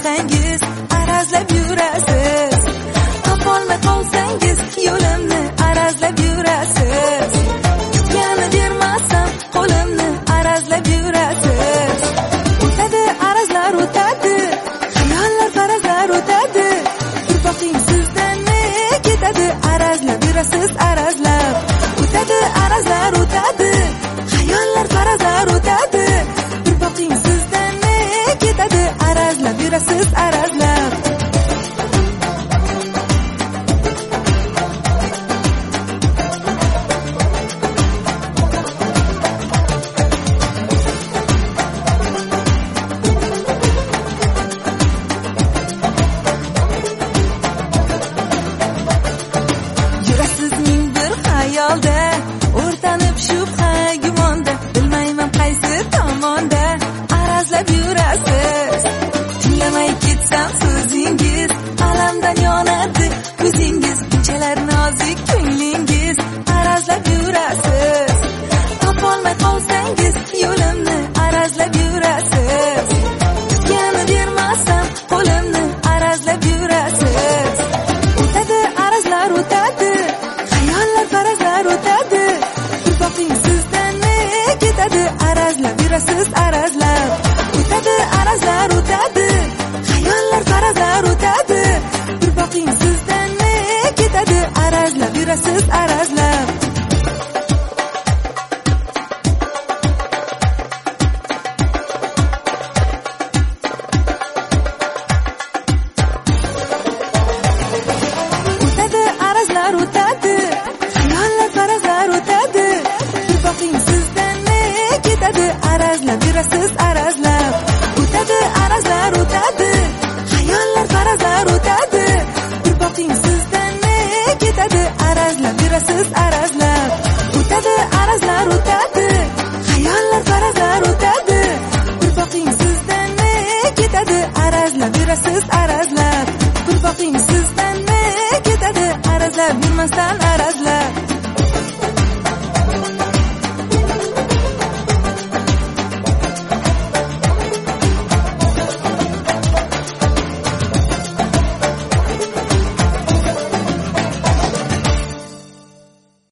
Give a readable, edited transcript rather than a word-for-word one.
qolsangiz arazlab yurasiz. Topolmay qolsangiz yo'limni arazlab yurasiz. Kutgani bermasam qo'limni arazlab yurasiz. O'tadi arazlar o'tadi, xayollar farazlar o'tadi. Bir boqing sizdan ne ketadi, arazlab yurasiz arazlab. O'tadi arazlar o'tadi, xayollar farazlar o'tadi. Bir boqing sizdan ne ketadi, arazlab yurasiz arazlab. Hayolda o'rtanib shubha gumonda, bilmayman qaysi tomonda arazlab yurasiz. Tinglamay ketsam so'zingiz, alamdan yonadi ko'zingiz. Bunchalar nozik ko'nglingiz, arazlab yurasiz. Topolmay qolsangiz yo'limni arazlab yurasiz. Kutgani bermasam qo'limni arazlab yurasiz. O'tadi arazlar o'tadi, xayollar farazlar o'tadi. Bir boqing sizdan ne ketadi, arazlab yurasiz arazlab. O'tadi arazlar o'tadi, xayollar farazlar o'tadi. Bir boqing sizdan ne ketadi, arazlab yurasiz arazlab. O'tadi arazlar o'tadi, xayollar farazlar o'tadi. Bir boqing sizdan ne ketadi, arazlab yurasiz arazlab. O'tadi arazlar o'tadi, xayollar farazlar o'tadi. Bir boqing sizdan ne ketadi, arazlab yurasiz arazlab. O'tadi arazlar o'tadi, xayollar farazlar o'tadi. Bir boqing sizdan ne ketadi, arazlab yurasiz arazlab. Bir boqing sizdan ne ketadi, arazlab yurmasdan